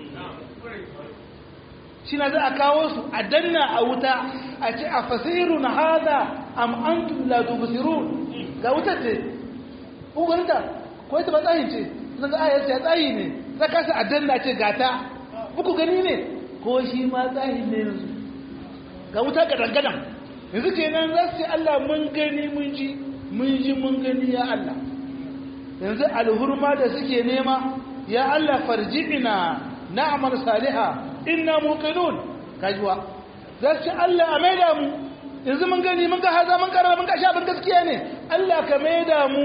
shi na za a kawo su a danna a wuta a ce a fasirun hada am antum la tubsirun ga wutar ce ugunta ko ita ba tsayin ce sun ga ayar ce tsayi ne saka su a danna ce gata buku gani ne ko shi ma tsayin ne yanzu ga wuta ga dangadan yanzu kenan za su ce Allah mun gani mun ji mun gani ya Allah yanzu alhurma da suke nema ya Allah farji'ina na'mal salihah inna muqinun kajwa za su ce Allah a maida mu yanzu mun gani mun ga haza mun karara mun ga shabin gaskiya ne Allah ka maida mu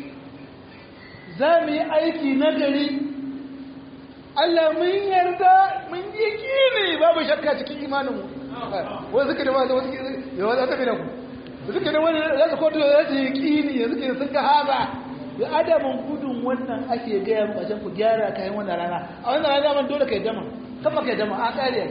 za mu yi aiki na gari Allah mun yarda mun yi kini babu shakka cikin imaninmu wani suke da wani yawa za ta fi da ku suke da wani za su kotu za su yi kini yanzu ke sun ga haza da adamin gudun wannan ake gaya kwashen ku gyara kayan wannan rana a wannan rana man dole ka yi dama kan maka yi dama a kariya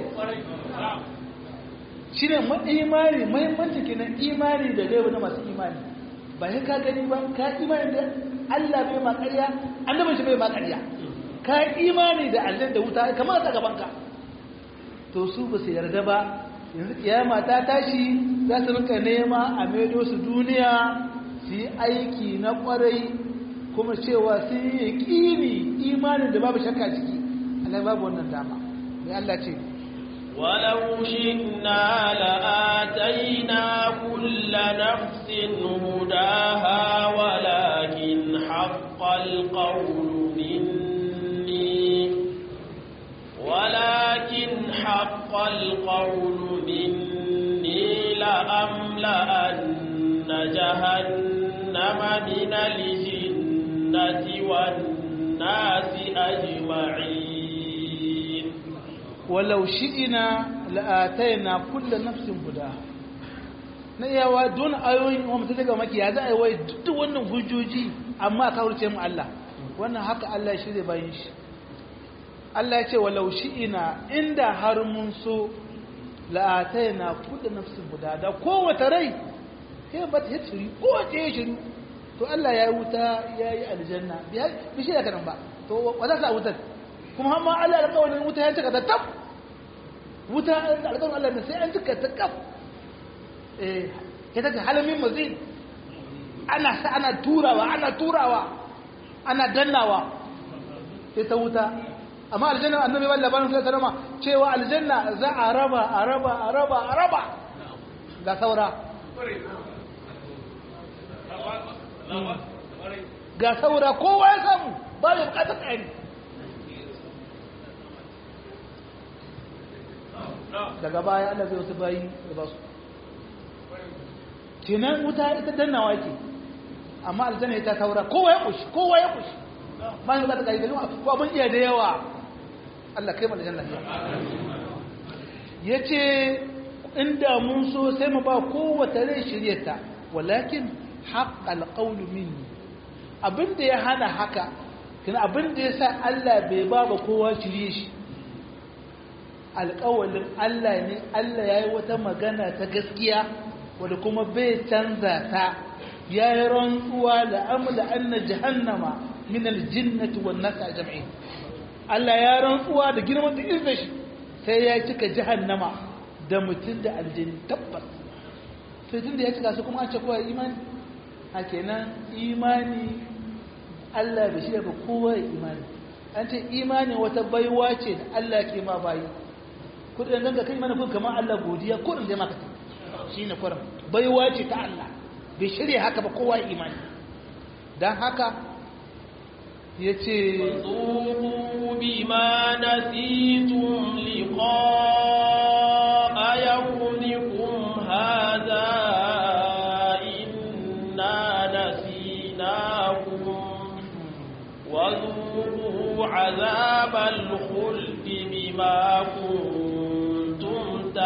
shi ne imani mahimmanci kenan imani da gaibu na masu imani ba sai ka gani ba ka imani da Allah bai ma ƙarya annabin shi bai ma ƙarya ka imani da Allah da wuta kamar ta gaban ka to su ba su yarda ba yanzu kiyama ta tashi za su rinka nema a maido su duniya su yi aiki na kwarai kuma cewa su yi yaƙini imanin da babu shakka ciki Allah babu wannan dama mai Allah ce ولو شئنا لآتينا كل نفس هداها ولكن حق القول مني لأملأن جهنم من الجنة والناس أجمعين ولو شئنا لآتينا كل نفس هداها na iyawa don ayoyin wa mutum daga maki ya za a yi wai duk wannan hujjoji amma a kawarce mu Allah wannan haka Allah shi zai bayin shi Allah ya ce walau shi'ina inda har mun so la'ataina kullu nafsin guda da kowace rai sai ba ta shiri kowace ya shiri to Allah ya yi wuta ya yi aljanna bi shi da kanan ba to wata sa wutar kuma har ma Allah alƙawarin wuta ya cika ta tab wuta alƙawarin Allah ne sai an cika ta kaf ya ta halamin mazid ana turawa ana dannawa sai ta wuta amma aljanna annabi wallahi labarin sai tarama cewa aljanna za a raba ga saura kowa ya samu ba ya bukatar tsari daga baya Allah zai wasu bayi da ba su kenan wuta ita dannawa ke amma aljanna ita saura kowa ya kushi ba ya bukatar tsari ko abin iya da yawa Allah kai mana janna yace inda mun so sai mu ba kowace rai shiryarta walakin haqqal qawlu minni abinda ya hana haka kin abinda yasa Allah bai ba kowa shirye shi alƙawalin Allah ne Allah yayi wata magana ta gaskiya wanda kuma bai canza ta yayi rantsuwa la amla anna jahannama min aljinnati wan nas ajma'in Allah ya rantsuwa da girman da izinin shi sai ya cika jahannama da mutum da aljini tabbas sai tun da ya cika su kuma an ce kowa imani a kenan imani Allah da shi daga kowa imani an ce imani wata baiwa ce da Allah ke ma bayi kudin ganga kai mana kun kamar Allah godiya kudin zai maka shine kurin baiwa ce ta Allah bai shirya haka ba kowa imani dan haka yace zuqu bima nasitum liqa'a yawmikum hadha inna nasinakum wa zuqu 'adhabal khuldi bima kuntum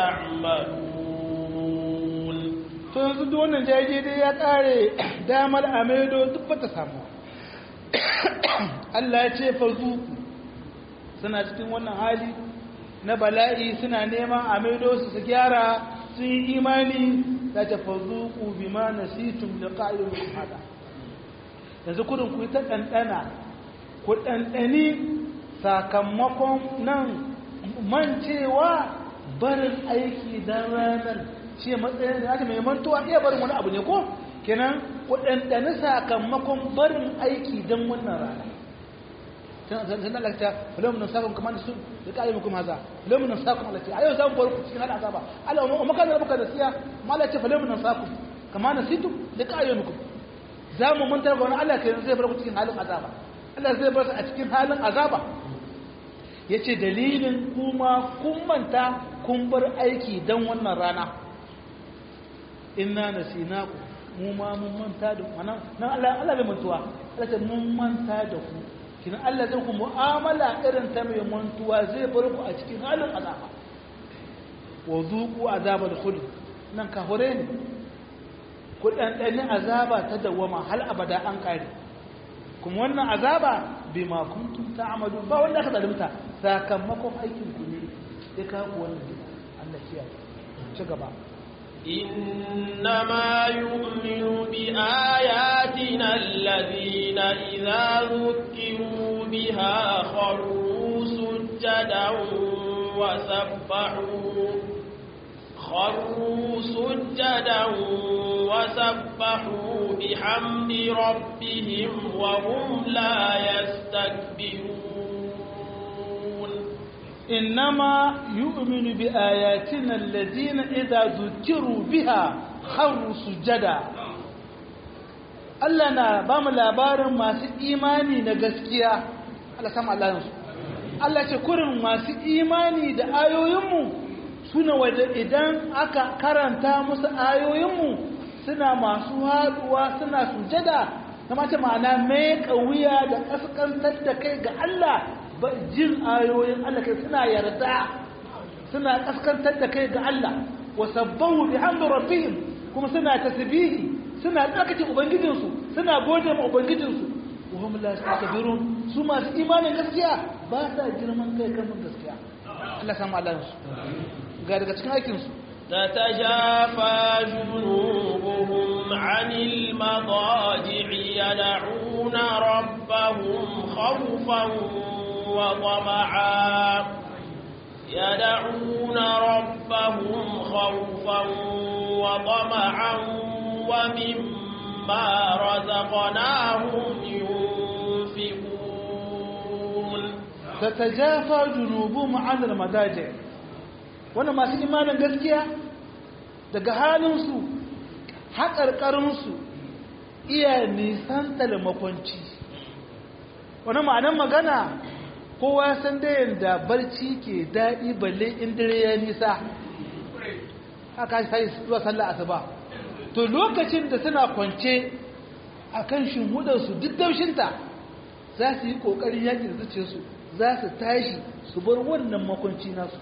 ta'malun. To yanzu duk wannan jaje dai ya kare damar amedo duk bata samu. Allah ya ce farzuku suna cikin wannan hali na bala'i suna neman amedo su gyara sun yi imani da ta farzuku bima nasitum liqa'il hada. Yanzu kudin ku ta dandana ku dandani sakamakon nan mancewa barin aiki dan ranar shi matsayin da ake mai mantuwa iya barin wani abu ne ko kenan waɗanɗani sakamakon barin aiki don wannan rana zan lalata filomin sakon kamar da su da ƙa'ayi mukum haza filomin sakon alace a yau samun barku cikin hada azaba Allah wa makarar muka da siya malace filomin sakon kamar da situ da ƙa'ayi mukum za mu mantar ga wani Allah ke zai barku cikin halin azaba Allah zai bar a cikin halin azaba ya ce dalilin kuma kun manta kun bar aiki don wannan rana inna nasinaku mu ma mun manta da ku nan Allah bai mantuwa Allah ce mun manta da ku kin Allah zai ku mu'amala irin ta mai mantuwa zai bar ku a cikin halin azaba wa zuqu azabal khuld nan ka hore ne ku dan azaba ta dawama hal abada an kare kuma wannan azaba bima kuntum ta'malu ba wanda aka zalunta sakamakon aikin ku ne ya kawo wannan Allah kiyaye ci gaba إنما يؤمن بآياتنا الذين إذا ذكروا بها خروا سجدا وسبحوا بحمد ربهم وهم لا يستكبرون إنما يؤمن بآياتنا الذين إذا ذكروا بها خروا سجدا Allah na ba mu labarin masu imani na gaskiya Allah sama Allah yansu Allah ce kurin masu imani da ayoyinmu suna wadda idan aka karanta musu ayoyinmu suna masu haduwa suna sujada kama ce ma'ana mai kauya da kaskantar da kai ga Allah jin ayoyin Allah kai suna yarda suna kaskantar da kai ga Allah wa sabbahu bihamdi rabbihim kuma suna tasbihi suna tsarkake ubangijinsu suna gode ma ubangijinsu wa hum la yastakbirun su masu imanin gaskiya ba sa girman kai kan gaskiya Allah sama Allah su ga daga cikin aikin su تتجافى جنوبهم عن المضاجع يدعون ربهم خوفا وطمعا ومما رزقناهم ينفقون تتجافى جنوبهم عن المضاجع wannan masu imanin gaskiya daga halinsu haƙarƙarinsu iya nisantar makwanci wani ma'anar magana kowa san da yadda barci ke daɗi balle in dare ya nisa haka sai zuwa sallah asuba to lokacin da suna kwance a kan shimhudarsu duk daushinta za su yi ƙoƙarin yaƙi da zuciyarsu za su tashi su bar wannan makwanci nasu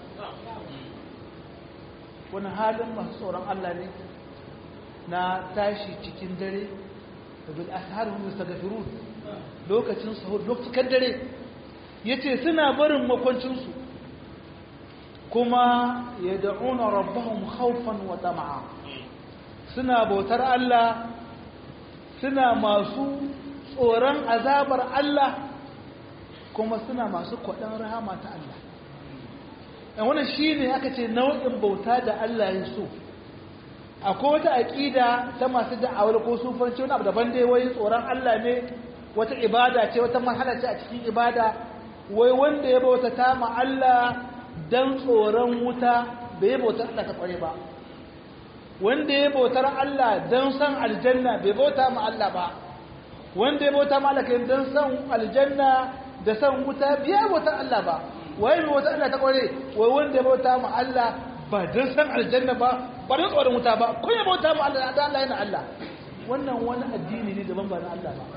wani halin masu tsoron Allah ne na tashi cikin dare da bil asharin mustagfirun lokacin sahur lokacin dare yace suna barin makwancinsu kuma yad'una rabbahum khawfan wa tama'a suna bautar Allah suna masu tsoron azabar Allah kuma suna masu kwaɗan rahama ta Allah ɗan wannan shi ne aka ce nau'in bauta da Allah ya so akwai wata aƙida ta masu da'awar ko sufanci wani abu daban dai wai tsoron Allah ne wata ibada ce wata marhala ce a cikin ibada wai wanda ya bauta ta ma Allah dan tsoron wuta bai bautar Allah ta kware ba wanda ya bautar Allah dan san aljanna bai bauta ma Allah ba wanda ya bauta ma Allah kai dan san aljanna da san wuta biya bautar Allah ba wai mai bautar Allah ta kware wai wanda ya bauta ma Allah ba dan san aljanna ba ba dan tsoron wuta ba ko ya bauta ma Allah da Allah yana Allah wannan wani addini ne daban ba na Allah ba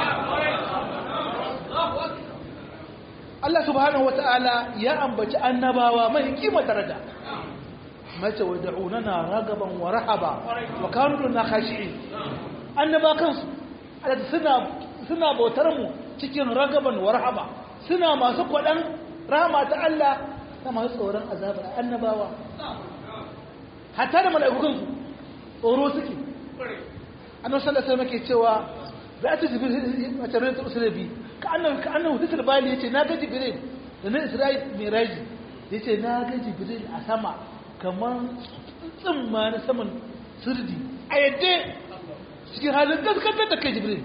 Allah subhanahu wata'ala ya ambaci annabawa mai kima daraja mace wad'unana ragaban wa rahaba wa kanu lana khashi'in annaba kansu suna bautar mu cikin ragaban wa rahaba suna masu kwadan rahama ta Allah da masu tsoron azabar annabawa hatta da mala'ikun su tsoro suke annabi sallallahu alaihi wasallam yake cewa za ta jibril a tare da usulabi ka annahu hisul bali yace na ga jibril da na isra'il miraj yace na ga jibril a sama kaman tsimma na saman sirdi a yadda cikin halin gaskantar da kai jibril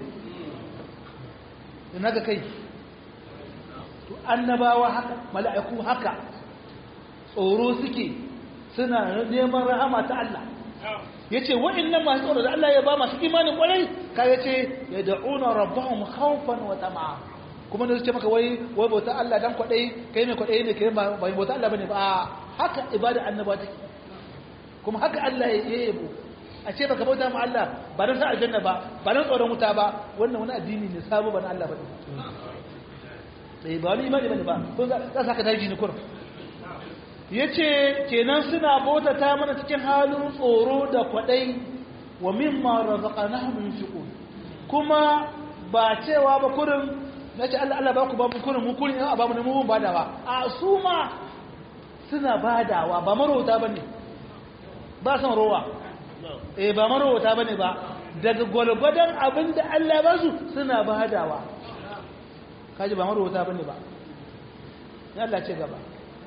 da na ga kai to annabawa haka mala'iku haka tsoro suke suna neman rahama ta Allah yace wa'annan masu tsoro da Allah ya ba masu imanin kwarai ka yace yad'una rabbahum khawfan wa tam'a kuma ne su ce maka wai bauta Allah dan kwadai kai mai kwadai ne kai ba bauta Allah bane ba haka ibada annaba take kuma haka Allah ya yabo a ce baka bauta ma Allah ba dan sa aljanna ba ba dan tsoron wuta ba wannan wani addini ne sabo ba na Allah bane sai ba ni imani bane ba ko za ka daji ne kurum yace kenan suna bautata mana cikin halin tsoro da kwadai wa mimma razaqnahum yunfiqun kuma ba cewa ba kurin nace Allah ba ku ba mu kurin mu kurin a ba mu mu badawa a su ma suna badawa ba marota bane ba san rowa ba marota bane ba daga gwalgwadan abinda Allah ba su suna badawa kaji ba marota bane ba ya Allah ce gaba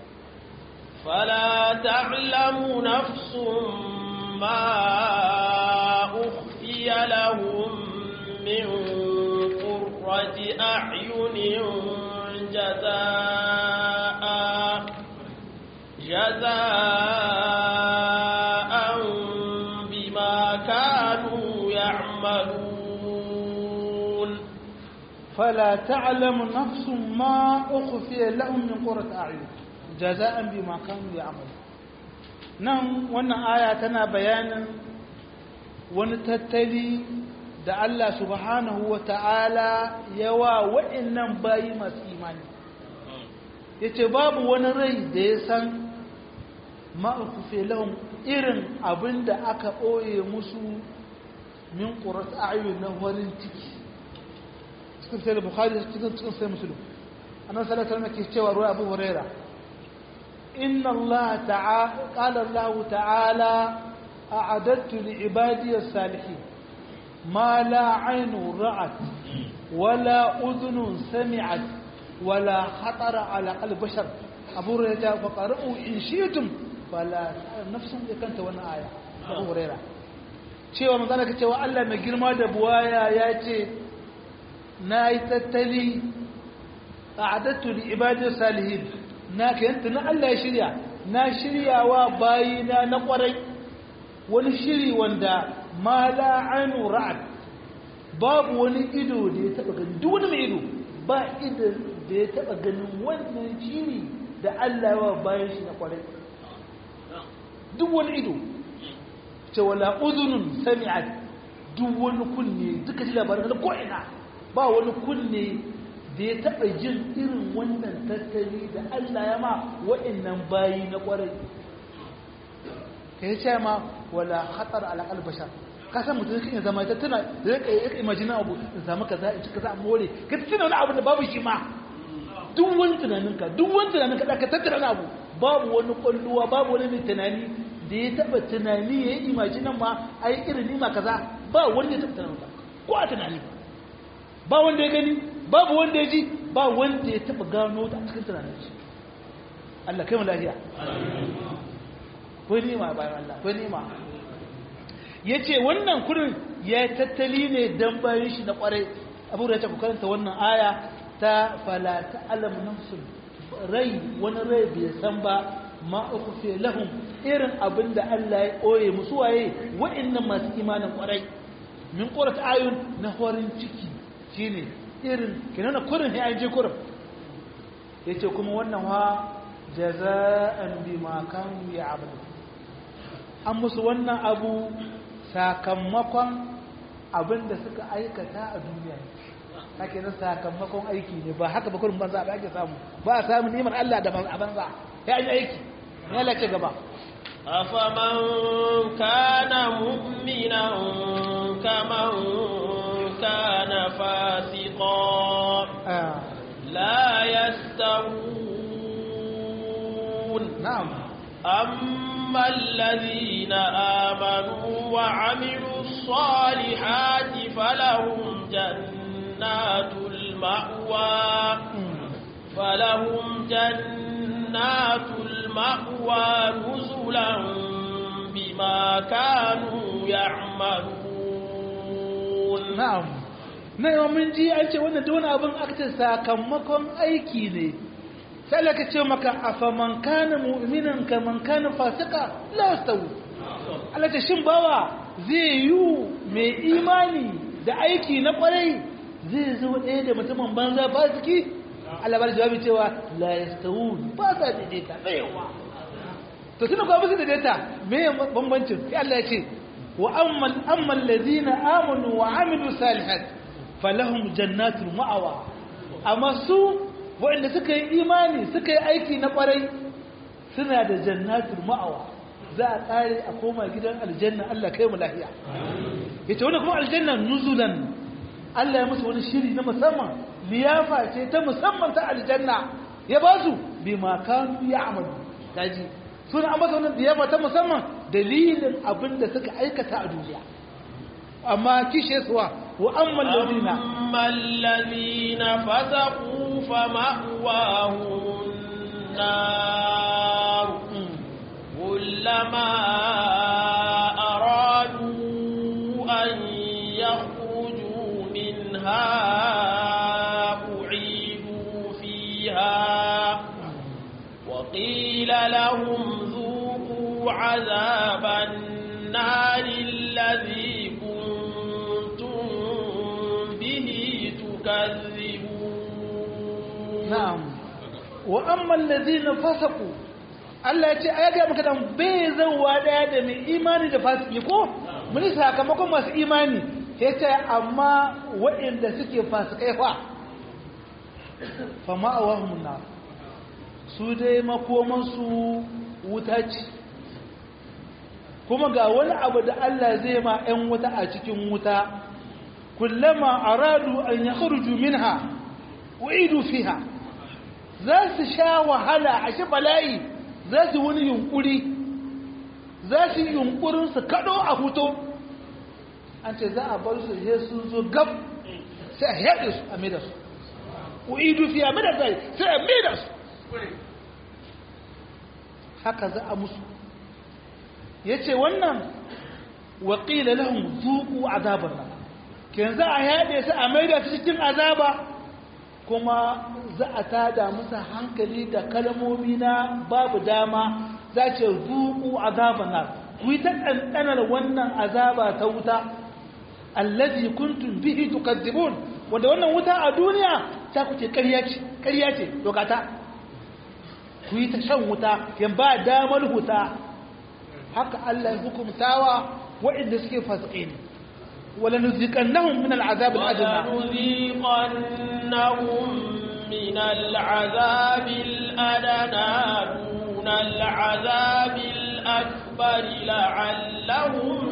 فلا تعلم نفس ما أخفي لهم من قرة أعين جزاء بما كانوا يعملون فلا تعلم نفس ما أخفي لهم من قرة أعين jaza'an bima kanu ya'malu nan wannan aya tana bayanin wani tattali da Allah subhanahu wata'ala yawa wa'annan bayi masu imani yace babu wani rai da ya san ma'ukufe lahum irin abinda aka boye musu min qurrat a'yun na warin ciki cikin sai bukhari cikin sai muslim annabi sallallahu alaihi wasallam ke cewa ruwa Abu Hurairah إن الله تعالى قال الله تعالى أعددت لعبادي الصالحين ما لا عين رأت ولا أذن سمعت ولا خطر على قلب بشر أبو هريرة فقرأوا إن شئتم فلا نفسهم كانت وانا آية أبو هريرة cewa manzana ka cewa Allah mai girma da buwaya ya ce na yi tattali a'adattu li ibadis salihin na kayanta na Allah ya shirya na shiryawa bayina na kwarai wani shiri wanda ma la ainu ra'ad babu wani ido da ya taba gani duk wani mai ido ba ido da ya taba ganin wannan shiri da Allah ya bayan shi na kwarai duk wani ido ce wala udhunun sami'at duk wani kunne duka ji labarin da ko ina ba wani kunne da ya taɓa jin irin wannan tattali da Allah ya ma wa'annan bayi na ƙwarai ka yi ce ma wala hatsar alaƙal bashar ka san mutum kan zama ta tuna da ya ƙayyar imajina abu in samu ka za in ci ka za a more ka tuna wani abu da babu shi ma duk wani tunaninka da ka tattara abu babu wani ƙwalluwa babu wani mai tunani da ya taɓa tunani ya yi imajinan ma a yi irin nima kaza ba wanda ya taɓa tunanin ko a tunani ba wanda ya gani babu wanda ya ji ba wanda ya taba gano ta cikin tunanin shi Allah kai mu lafiya kai nima bayan Allah kai nima yace wannan kurin ya tattali ne dan bayan shi na kware Abu Hurairah ta karanta wannan aya ta fala ta'lam nafsun rai wani rai bai san ba ma ukhfi lahum irin abinda Allah ya koye musu waye wa'annan masu imanin kwarai min qurrat ayun na horin ciki shine irin kinana kurin sai an je kurin yace kuma wannan wa jaza'an bima kanu ya'malu an musu wannan abu sakamakon abinda suka aikata a duniya haka nan sakamakon aiki ne ba haka ba kurin banza ba ake samu ba a samu ni'imar Allah da banza ya yi aiki ne Allah ce gaba afaman kana mu'minan kaman kana fasiqan la yastawun na'am أما الذين آمنوا وعملوا الصالحات فلهم جنات المأوى نزلا بما كانوا يعملون نعم نعم من جي أنت وانا دون أبن أكتسا كمكم أيكي sai Allah ka ce maka afaman kana mu'minan kaman kana fasika la yastawi Allah ta shin bawa zai yi mai imani da aiki na kwarai zai zo ɗaya da mutumin banza fasiki Allah bar jawabi cewa la yastawi ba sa daidaita tsayawa to tuna ko ba su daidaita me bambancin sai Allah ya ce wa ammal ladina amanu wa amilu salihat falahum jannatul ma'awa amma su waɗanda suka yi imani suka yi aiki na ƙwarai suna da jannatul ma'awa za a tsare a koma gidan aljanna Allah kai mu lafiya yace wannan kuma aljanna nuzulan Allah ya musu wani shiri na musamman liyafa ce ta musamman ta aljanna ya ba su bima kanu ya'malu kaji suna an masa wannan liyafa ta musamman dalilin abin da suka aikata a duniya amma kishe suwa wa amman ladina fasaqu فمأواهم النار كلما أرادوا أن يخرجوا منها أعيدوا فيها وقيل لهم ذوقوا عذاب النار الذي كنتم به تكذبون na'am wa amma allazina fasaqu Allah ya ce ai ga maka dan bai zawa daya da mai imani da fasiki ko mun sakamakon masu imani yace amma waɗanda suke fasikai fa ma'awahum nar su dai makoman su wuta ce kuma ga wani abu da Allah zai ma ɗan wuta a cikin wuta kullama aradu an yakhruju minha uidu fiha za su sha wahala a shi bala'i za su wani yunkuri za su yi yunkurin su kaɗo a huto an ce za a bar su je sun zo gab sai a yaɗe su a mida su uidu fiya mida sai a mida su haka za a musu ya ce wannan waƙila lahun zuku azabar nan ke za a yaɗe su a maida su cikin azaba kuma za a tada musu hankali da kalmomi na babu dama za ce zuku azaban nar ku yi ta ɗanɗanar wannan azaba ta wuta allazi kuntum bihi tukadzibun wanda wannan wuta a duniya ta kuce ƙarya ce dokata ku yi ta shan wuta yan ba damar huta haka Allah ya hukumtawa waɗanda suke fasiki ne ولنذيقنهم من العذاب الأدنى من العذاب الأدنى دون العذاب الأكبر لعلهم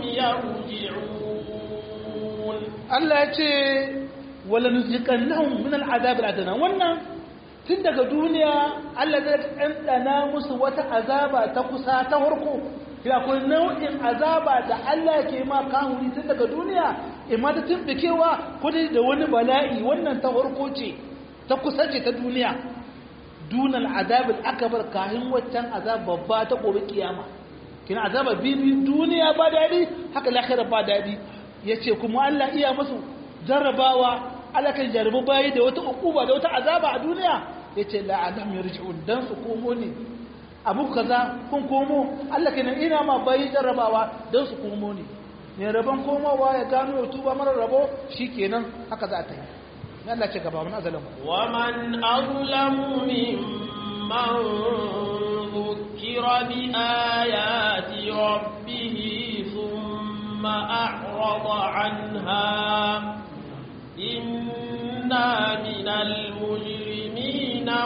يرجعون الله يقول ولنذيقنهم من العذاب الأدنى wannan tun daga duniya Allah zai ɗanɗana musu wata azaba ta kusa ta farko ya akwai nau'in azaba da Allah ke ma kahuri tun daga duniya imma ta tumbikewa ko da wani bala'i wannan ta farko ce ta kusa ce ta duniya dunal azab al-akbar kahin waccan azab babba ta gobe kiyama kina azaba bibi duniya ba dadi haka lahira ba dadi yace kuma Allah iya musu jarrabawa Allah kan jarrabu bayi da wata ukuba da wata azaba a duniya yace la'allam yarji'un dan su komo ne abu kaza kun komo Allah kenan ina ma bai jarrabawa dan su komo ne rabon komowa ya gano ya tuba mara rabo shikenan haka za ta yi Allah ce gaba man azlamu wa man azlamu mimman dhukira bi ayati rabbih thumma a'rada anha inna minal mujrimina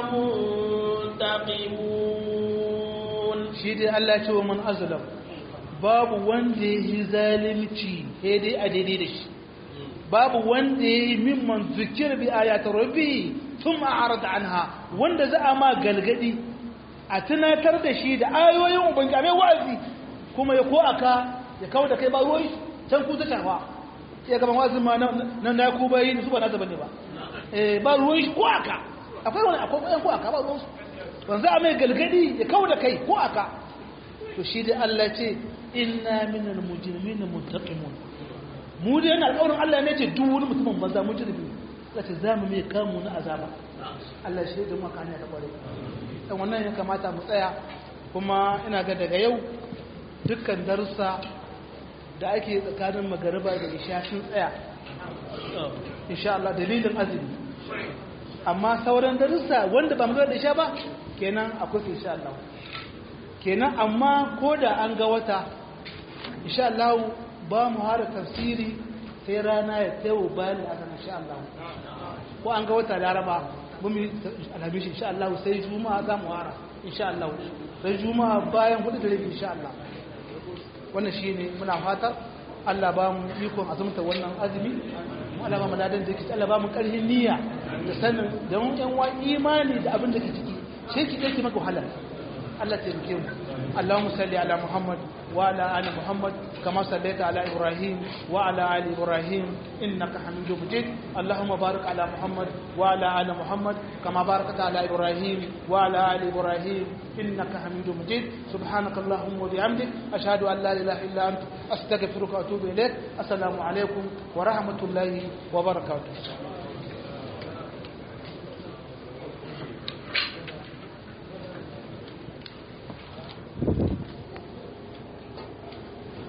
muntaqimun shi dai Allah ce wa man azlamu babu wanda yi zalimci sai dai a daidai da shi babu wanda yi mimman zikir bi ayatul rabbi thumma arada anha wanda za a ma galgadi a tunatar da shi da ayoyin ubangiji mai wazi kuma ya ko aka ya kawo da kai ba ruwan can ku ta shafa sai gaban wazin ma nan na ku bayin su ba na zaba ne ba ba ruwan shi ko aka akwai wani akwai ko aka ba ruwan su wanzu a mai galgadi ya kawo da kai ko aka to shi dai Allah ce inna minal mujrimina muntaqimun mu dai yana alƙawarin Allah ne ce duk wani mutumin banza mujrimi kace zamu mai kamu na azaba Allah shi da maka hanya da kware dan wannan ya kamata mu tsaya kuma ina ga daga yau dukkan darussa da ake tsakanin magariba da isha sun tsaya insha Allah dalilin azumi amma sauran darussa wanda ba magana da isha ba kenan akwai insha Allah kenan amma ko da an ga wata insha Allah ba mu hara tafsiri sai rana ya tsawo bayan da aka insha Allah ko an ga wata laraba mun yi alhamis insha Allah sai juma'a za mu hara insha Allah sai juma'a bayan 4 da rabi insha Allah wannan shine muna fata Allah ba mu ikon azumta wannan azumi mu Allah ba mu ladan da yake Allah ba mu karhin niyya da sanin da mun yan wa imani da abin da ke ciki sai ki dake maka wahala Allah taimake mu Allahumma salli ala Muhammad wa ala ali Muhammad kama sallaita ala Ibrahim wa ala ali Ibrahim innaka Hamidum Majid Allahumma barik ala Muhammad wa ala ali Muhammad kama barakta ala Ibrahim wa ala ali Ibrahim innaka Hamidum Majid subhanaka Allahumma wa bihamdik ashhadu an la ilaha illa anta astaghfiruka wa atubu ilaik assalamu alaikum wa rahmatullahi wa barakatuh